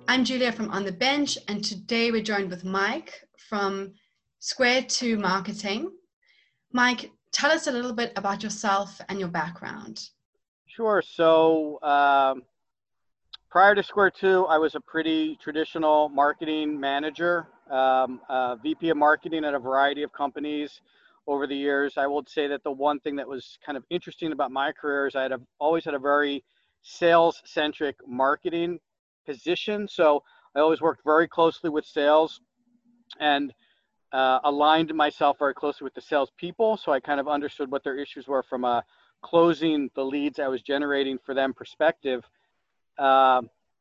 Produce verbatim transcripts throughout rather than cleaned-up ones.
I'm Julia from On the Bench, and today we're joined with Mike from Square Two Marketing. Mike, tell us a little bit about yourself and your background. Sure. So um, prior to Square Two, I was a pretty traditional marketing manager, um, uh, V P of marketing at a variety of companies over the years. I would say that the one thing that was kind of interesting about my career is I had a, always had a very sales-centric marketing position. So I always worked very closely with sales and uh, aligned myself very closely with the salespeople. So I kind of understood what their issues were from a closing the leads I was generating for them perspective. Uh,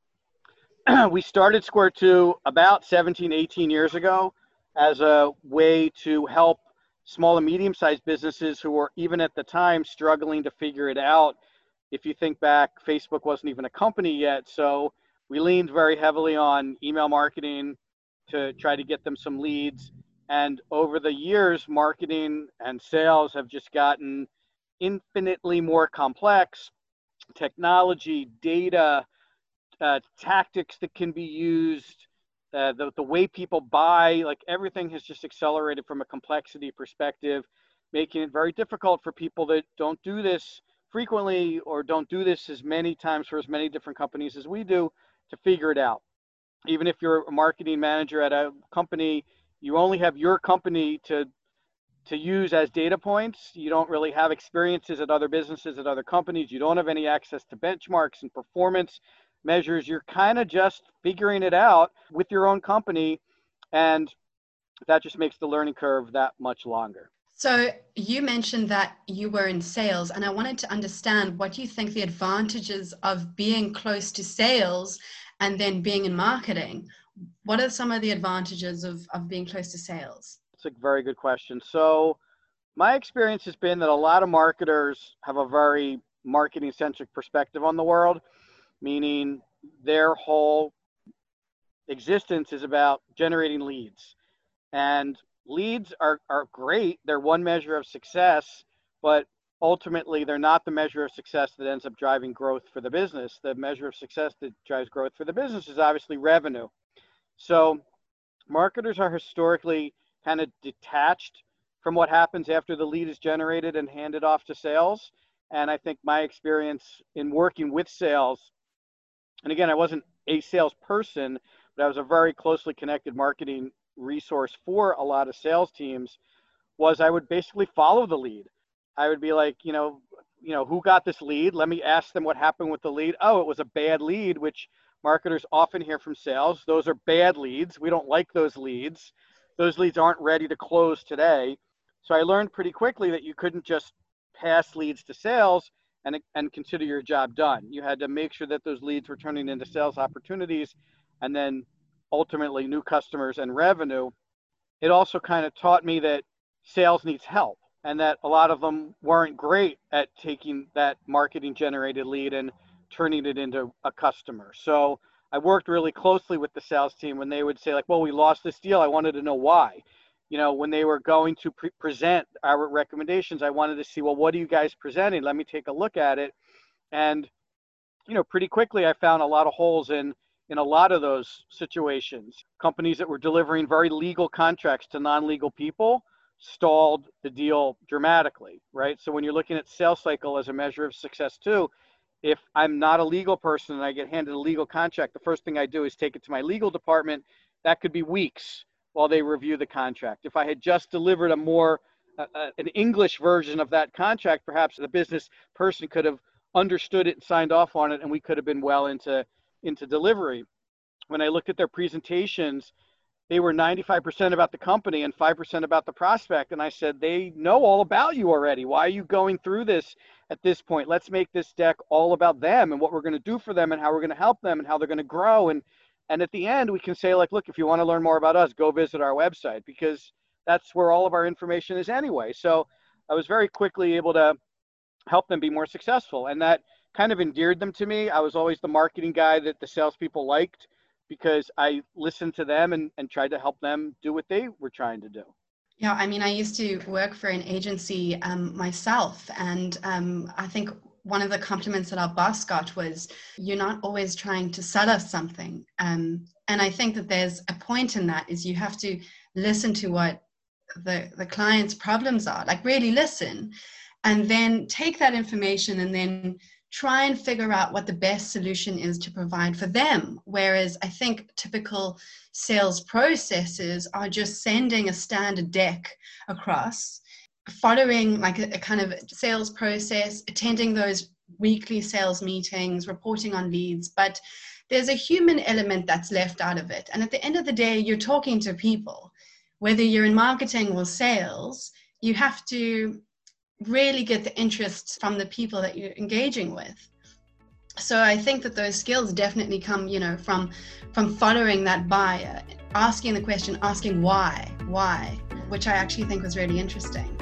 we started Square Two about seventeen, eighteen years ago as a way to help small and medium-sized businesses who were even at the time struggling to figure it out. If you think back, Facebook wasn't even a company yet. So we leaned very heavily on email marketing to try to get them some leads. And over the years, marketing and sales have just gotten infinitely more complex. Technology, data, uh, tactics that can be used, uh, the, the way people buy, like everything has just accelerated from a complexity perspective, making it very difficult for people that don't do this frequently or don't do this as many times for as many different companies as we do to figure it out. Even if you're a marketing manager at a company, you only have your company to to use as data points. You don't really have experiences at other businesses, at other companies. You don't have any access to benchmarks and performance measures. You're kind of just figuring it out with your own company. And that just makes the learning curve that much longer. So you mentioned that you were in sales, and I wanted to understand what you think the advantages of being close to sales and then being in marketing. What are some of the advantages of, of being close to sales? It's a very good question. So my experience has been that a lot of marketers have a very marketing centric perspective on the world, meaning their whole existence is about generating leads. And leads are, are great. They're one measure of success, but ultimately they're not the measure of success that ends up driving growth for the business. The measure of success that drives growth for the business is obviously revenue. So marketers are historically kind of detached from what happens after the lead is generated and handed off to sales. And I think my experience in working with sales, and again, I wasn't a salesperson, but I was a very closely connected marketing resource for a lot of sales teams, was I would basically follow the lead. I would be like, you know, you know, who got this lead? Let me ask them what happened with the lead. Oh, it was a bad lead, which marketers often hear from sales. Those are bad leads. We don't like those leads. Those leads aren't ready to close today. So I learned pretty quickly that you couldn't just pass leads to sales and, and consider your job done. You had to make sure that those leads were turning into sales opportunities and then ultimately new customers and revenue. It also kind of taught me that sales needs help and that a lot of them weren't great at taking that marketing generated lead and turning it into a customer. So I worked really closely with the sales team when they would say like, well, we lost this deal. I wanted to know why. You know, when they were going to pre- present our recommendations, I wanted to see, well, what are you guys presenting? Let me take a look at it. And, you know, pretty quickly, I found a lot of holes in, in a lot of those situations. Companies that were delivering very legal contracts to non-legal people stalled the deal dramatically, right? So when you're looking at sales cycle as a measure of success too, if I'm not a legal person and I get handed a legal contract, the first thing I do is take it to my legal department. That could be weeks while they review the contract. If I had just delivered a more, uh, an English version of that contract, perhaps the business person could have understood it and signed off on it, and we could have been well into, into delivery. When I looked at their presentations, they were ninety-five percent about the company and five percent about the prospect. And I said, they know all about you already. Why are you going through this at this point? Let's make this deck all about them and what we're going to do for them and how we're going to help them and how they're going to grow. And, and at the end, we can say like, look, if you want to learn more about us, go visit our website, because that's where all of our information is anyway. So I was very quickly able to help them be more successful. And that kind of endeared them to me. I was always the marketing guy that the salespeople liked, because I listened to them and, and tried to help them do what they were trying to do. Yeah, I mean, I used to work for an agency um, myself, and um, I think one of the compliments that our boss got was, you're not always trying to sell us something. Um, and I think that there's a point in that, is you have to listen to what the, the client's problems are, like really listen, and then take that information and then try and figure out what the best solution is to provide for them. Whereas I think typical sales processes are just sending a standard deck across, following like a, a kind of sales process, attending those weekly sales meetings, reporting on leads, but there's a human element that's left out of it. And at the end of the day, you're talking to people. Whether you're in marketing or sales, you have to really get the interest from the people that you're engaging with. So I think that those skills definitely come, you know, from from following that buyer, asking the question, asking why, why, which I actually think was really interesting.